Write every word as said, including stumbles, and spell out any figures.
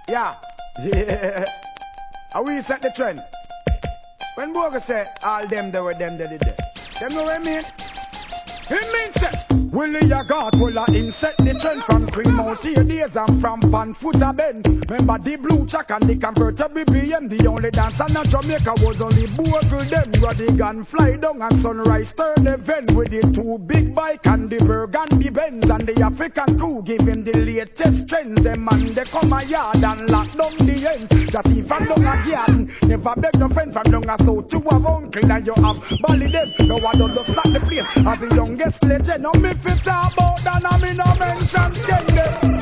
Yeah. Yeah. How we set the trend? When Bogus say all them they were them they did it. Them know what I mean? It means that Willie ya God will a inset the trend from cream out here days and from pan foot a bend. Remember the blue chuck and the convertible B M. The only dance in Jamaica was only Bogle them. Where the gun fly down and sunrise turn event with the two big bike and the Burgundy Benz and the African crew give him the latest trends. Them man they come a yard and lock down the ends. That he from down a garden never beg no friend from down a south to have uncle and you have Bally them. No one don't just start the place as the youngest legend. No me fit talk about that, I me no mention them.